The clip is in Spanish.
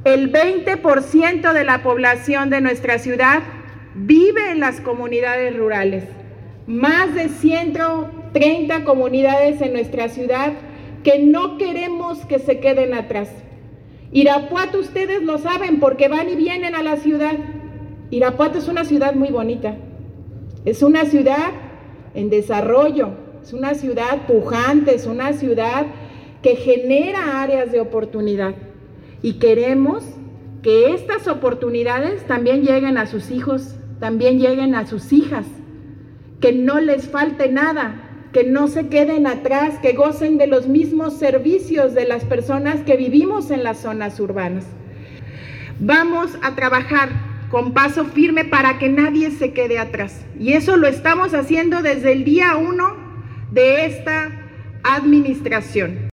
El 20% de la población de nuestra ciudad vive en las comunidades rurales. Más de 130 comunidades en nuestra ciudad que no queremos que se queden atrás. Irapuato, ustedes lo saben porque van y vienen a la ciudad. Irapuato es una ciudad muy bonita. Es una ciudad en desarrollo, es una ciudad pujante, es una ciudad que genera áreas de oportunidad. Y queremos que estas oportunidades también lleguen a sus hijos, también lleguen a sus hijas, que no les falte nada, que no se queden atrás, que gocen de los mismos servicios de las personas que vivimos en las zonas urbanas. Vamos a trabajar con paso firme para que nadie se quede atrás. Y eso lo estamos haciendo desde el día 1 de esta administración.